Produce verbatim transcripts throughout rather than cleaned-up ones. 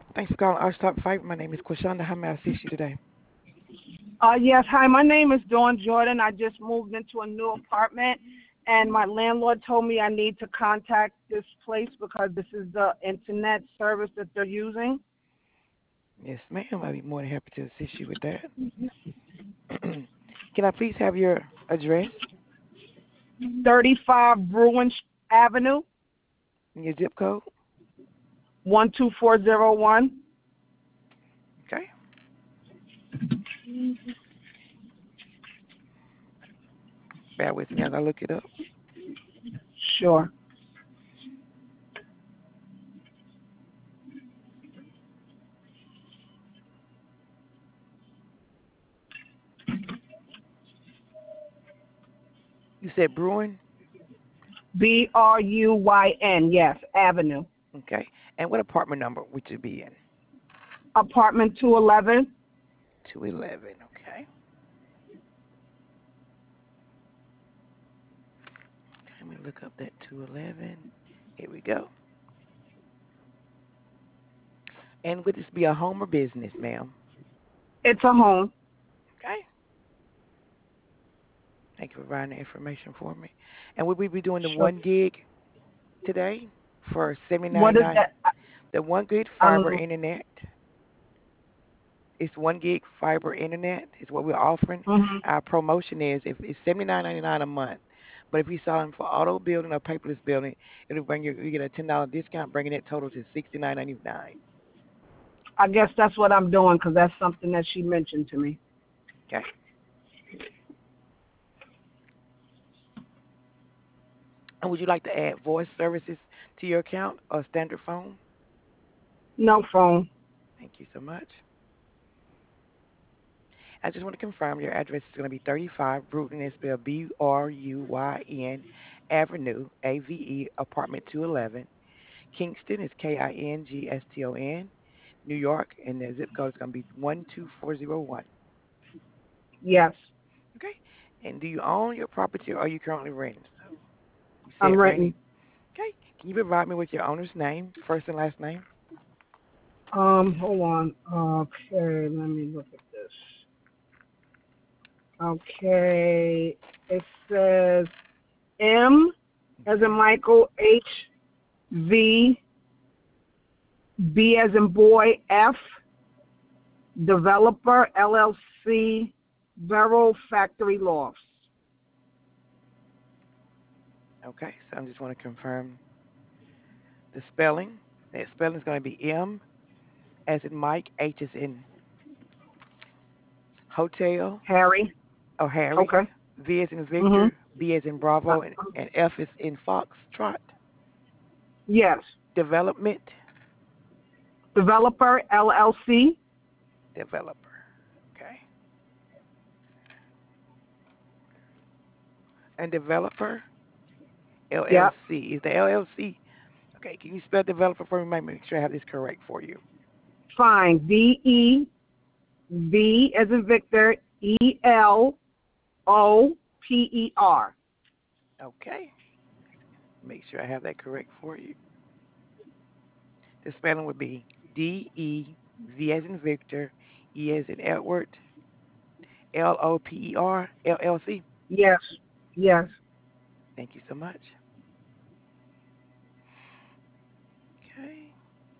Thanks for calling our Top Five. My name is Quashonda. How may I assist you today? Uh, yes, hi, my name is Dawn Jordan. I just moved into a new apartment, and my landlord told me I need to contact this place because this is the internet service that they're using. Yes, ma'am. I'd be more than happy to assist you with that. Can I please have your address thirty-five Bruin Avenue, and your zip code? one two four zero one. Okay. Bear with me as I look it up. Sure. You said Bruin? B R U Y N, yes, Avenue. Okay. And what apartment number would you be in? Apartment two eleven. two eleven. Okay. Let me look up that two eleven. Here we go. And would this be a home or business, ma'am? It's a home. Okay. Thank you for providing the information for me. And would we be doing the Sure. one gig today for seventy What nine is nine? that? The one gig fiber Um, internet. It's one gig fiber internet is what we're offering. mhm. Our promotion is if it's seventy nine ninety nine a month, but if you sign for auto building or paperless building, it'll bring you you get a ten dollar discount, bringing that total to sixty nine ninety nine. I guess that's what I'm doing because that's something that she mentioned to me. Okay. And would you like to add voice services to your account or standard phone? No phone. Thank you so much. I just want to confirm your address is going to be thirty-five Bruton, it's spelled B R U Y N Avenue, A V E, apartment two eleven. Kingston is K I N G S T O N, New York, and the zip code is going to be one two four zero one. Yes, Okay. And do you own your property or are you currently renting? So you I'm said renting. renting. Okay. Can you provide me with your owner's name, first and last name? Um, hold on. Okay, let me look at this. Okay, it says M as in Okay. Michael, H V B as in boy, F developer L L C, Barrel Factory Lofts. Okay. So I just want to confirm the spelling. That spelling is going to be M as in Mike, H as in hotel Harry. or Harry, Okay. V as in Mhm. Victor, B as in Uh, Bravo, and, and F is in Foxtrot. yes. Development Developer L L C. developer. Okay. And developer Yep. L L C. Is the L L C okay? Can you spell developer for me? Make sure I have this correct for you. Fine. V E V as in Victor, E L O P E R. Okay. Make sure I have that correct for you. The spelling would be D E V as in Victor, E as in Edward, L O P E R, L L C. Yes. Yes. Thank you so much. Okay.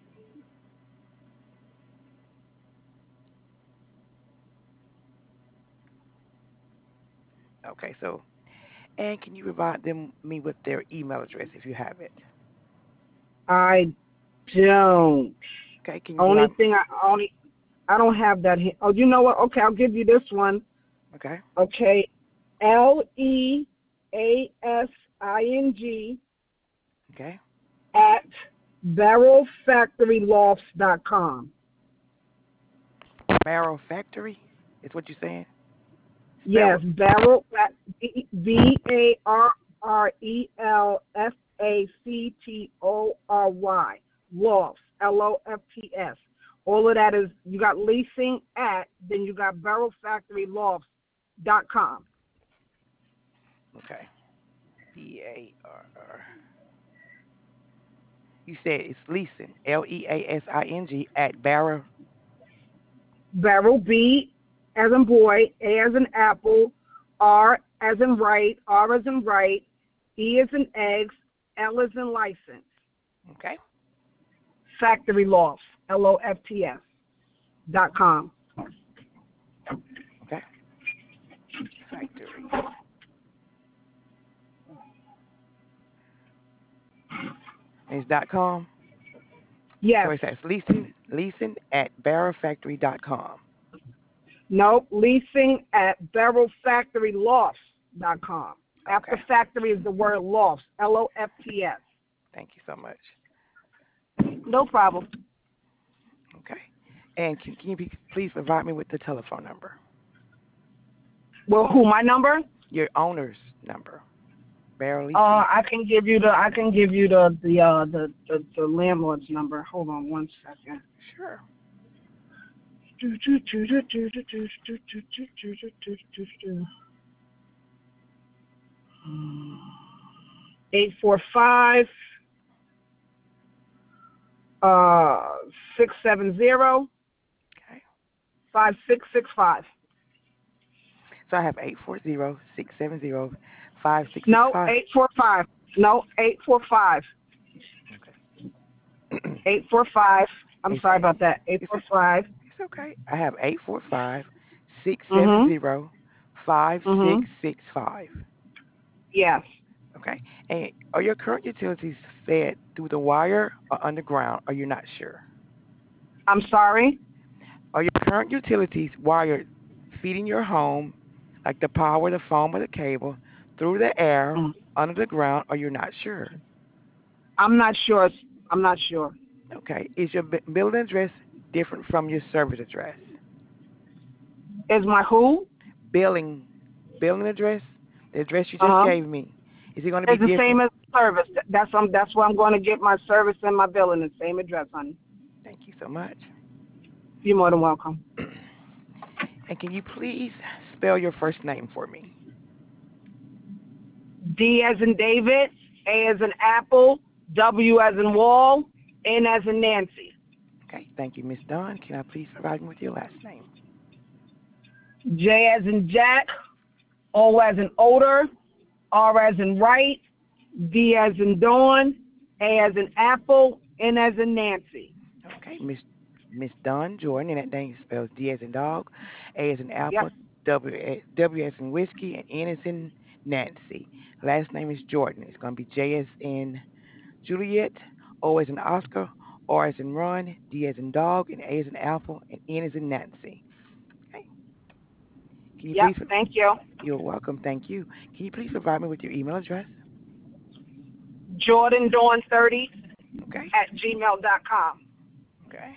Okay. So, and can you provide them me with their email address if you have it? I don't. Okay. Can you Only provide? thing I only I don't have that here. Oh, you know what? Okay, I'll give you this one. Okay. Okay. L E A S I N G Okay. at barrel factory lofts dot com. Barrel Factory is what you're saying. Spell Yes, it. barrel V A R R E L F A C T O R Y lofts L O F T S. All of that is you got leasing at then you got barrel factory lofts dot com. Okay. B A R R You said it's leasing, L E A S I N G, at Barra. Barrel, B as in boy, A as in apple, R as in right, R as in right, E as in eggs, L as in license. Okay. Factory Lofts, L O F T S dot com. Okay. Factory. And it's dot com. So Yes. it says leasing leasing at barra factory dot com. Nope. Leasing at barrel factory lofts dot com. Okay. After factory is the word lofts, L O F T S. Thank you so much. No problem. Okay. And can, can you be, please provide me with the telephone number? Well, who, my number? Your owner's number. Barrel Uh, leasing. I can give you the I can give you the the uh the, the, the landlord's number. Hold on one second. Sure. Eight four five uh six seven zero Okay. five six six five. So I have eight four zero six seven zero five six six No, five. eight four five. No, eight four five. Okay. Eight four five. I'm It's sorry about that. Eight it's four five. it's okay. I have eight four five six seven Mhm. zero five six Mhm. six five. Yes. Okay. And are your current utilities fed through the wire or underground? Are you not sure? I'm sorry. Are your current utilities wired feeding your home, like the power, the phone, or the cable, through the air, Mm. under the ground? Are you not sure? I'm not sure. I'm not sure. Okay. Is your bu- building address different from your service address? Is my who? Billing, billing address, the address you Uh just huh. gave me. Is it going to be It's the different? same as service. That's um. That's where I'm going to get my service and my billing. The same address, honey. Thank you so much. You're more than welcome. And can you please spell your first name for me? D as in David, A as in Apple, W as in Wall, N as in Nancy. Okay. Thank you, Miss Dunn. Can I please provide me with your last name? J as in Jack, O as in odor, R as in right, D as in Dawn, A as in Apple, N as in Nancy. Okay, Miss Miss Dunn Jordan, and that name spells D as in dog, A as in Yep, apple, W a- W as in whiskey, and N as in Nancy. Last name is Jordan. It's going to be J as in Juliet, O as in Oscar, R as in Ron, D as in dog, and A as in apple, and N as in Nancy. Okay. Can you yep, please? thank you. You're welcome. Thank you. Can you please provide me with your email address? Jordan Dawn thirty Okay. at gmail dot com. Okay.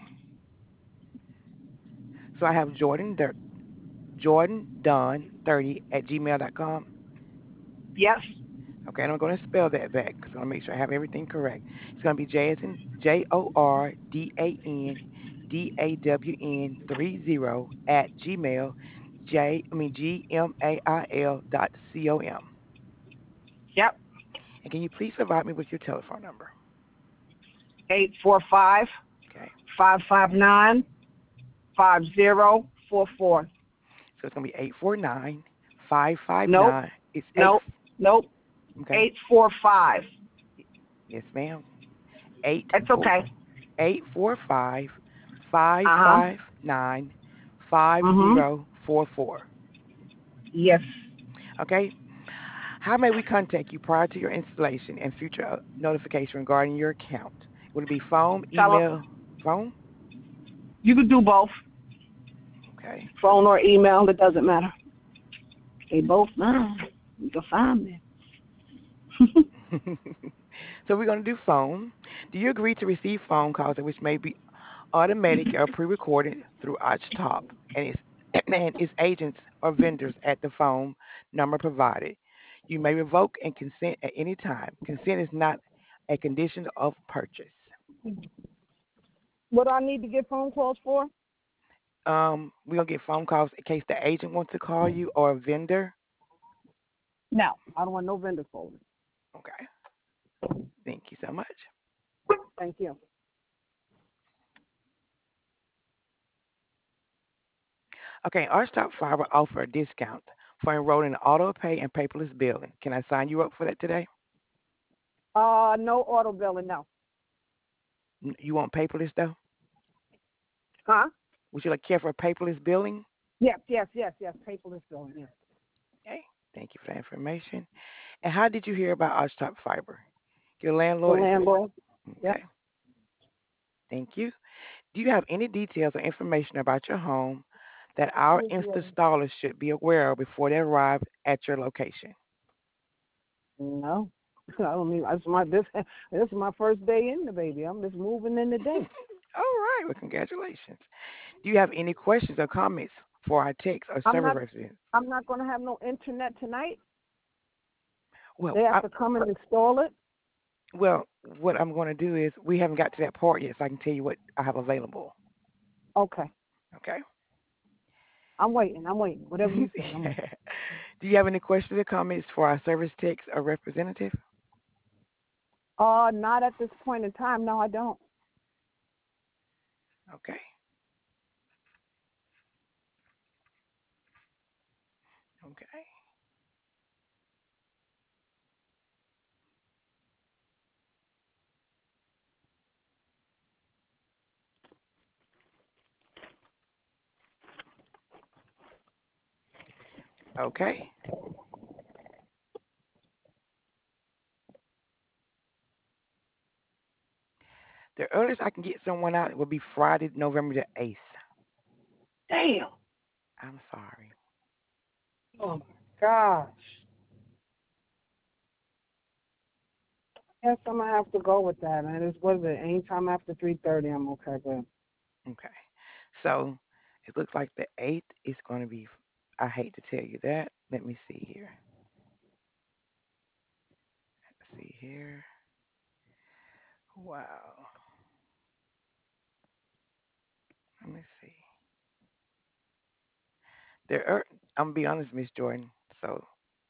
So I have Jordan Dur- Jordan Dunn thirty at gmail dot com. Yes, Okay, and I'm going to spell that back because I want to make sure I have everything correct. It's going to be J as in J O R D A N D A W N three zero at Gmail J I mean G M A I L dot C O M. yep, And can you please provide me with your telephone number? eight four five, Okay, five five nine, five zero four four. so it's going to be eight four nine five five Nope, nine. It's eight. nope, nope, Okay, eight four five. yes, ma'am. Eight It's four okay. eight four five five Uh huh. five nine five Mhm. zero four four. Yes. Okay. How may we contact you prior to your installation and future uh, notification regarding your account? Would it be phone, Tele- email, phone? you could do both, Okay. phone or email. It doesn't matter. They both mine. You can find me. So we're going to do phone. Do you agree to receive phone calls which may be automatic or pre-recorded through Top and its and its agents or vendors at the phone number provided? You may revoke and consent at any time. Consent is not a condition of purchase. What do I need to get phone calls for? Um, we're gonna get phone calls in case the agent wants to call you or a vendor. No, I don't want no vendor calls. Okay. Thank you so much. Thank you. Okay, Archstop Fiber offer a discount for enrolling in auto pay and paperless billing. Can I sign you up for that today? Uh, no auto billing, no. N- You want paperless though? Huh? Would you like care for paperless billing? Yes, yes, yes, yes. Paperless billing, yes. Okay, thank you for that information. And how did you hear about Archstop Fiber? Your The landlord is landlord. Yep. okay. Thank you. Do you have any details or information about your home that our Yes, yes. installers should be aware of before they arrive at your location? No. I don't mean it's my this this is my first day in the baby. I'm just moving in today. All right. Well, congratulations. Do you have any questions or comments for our techs or I'm service not representatives? I'm not gonna have no internet tonight. Well, They have I, to come and install it. well, what I'm going to do is we haven't got to that part yet, so I can tell you what I have available. Okay. Okay. I'm waiting, I'm waiting. Whatever you say, I'm waiting. Do you have any questions or comments for our service techs or representative? Uh not at this point in time, no I don't. Okay. Okay. Okay. The earliest I can get someone out will be Friday, November the eighth. Damn. I'm sorry. Oh my gosh. Yes, I'm gonna have to go with that. And it's what is it? Anytime after three thirty, I'm okay with. Okay. So it looks like the eighth is going to be, I hate to tell you that. Let me see here. Let's see here. Wow. Let me see. The ear I'm gonna be honest, Miss Jordan. So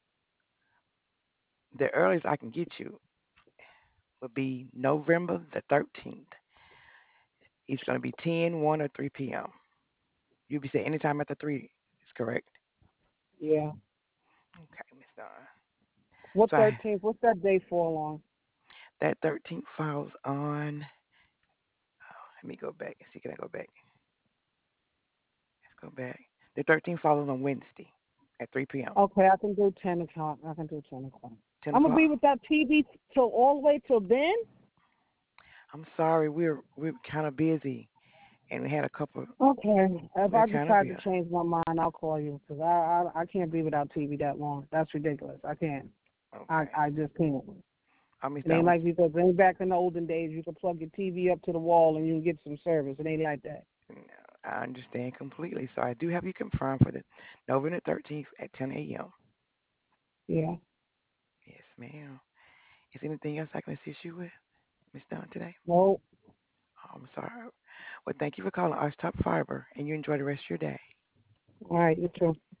the earliest I can get you would be November the thirteenth. It's going to be ten, one, or three p m. You'll be saying anytime after three is correct. Yeah. Okay, Miss Donna. What So I, thirteenth? What's that day fall on? that thirteenth falls on, let me go back and see, can I go back? Let's go back. The thirteenth falls on Wednesday at three p m. Okay, I can do ten o'clock. I can do ten o'clock. ten I'm gonna o'clock? be with that T V till all the way till then. I'm sorry, we're we're kind of busy, and we had a couple. Okay. If We're I kind of decide busy. to change my mind, I'll call you because I, I I can't be without T V that long. That's ridiculous. I can't. I Okay. I just can't. I Miss It ain't Donna. like because it ain't back in the olden days. You could plug your T V up to the wall and you can get some service. It ain't like that. No, I understand completely. So I do have you confirmed for the November thirteenth at ten a m. Yeah. Yes, ma'am. Is anything else I can assist you with, Miss Dunn, today? No. Oh, I'm sorry. Well, thank you for calling Arch Top Fiber, and you enjoy the rest of your day. All right. You too.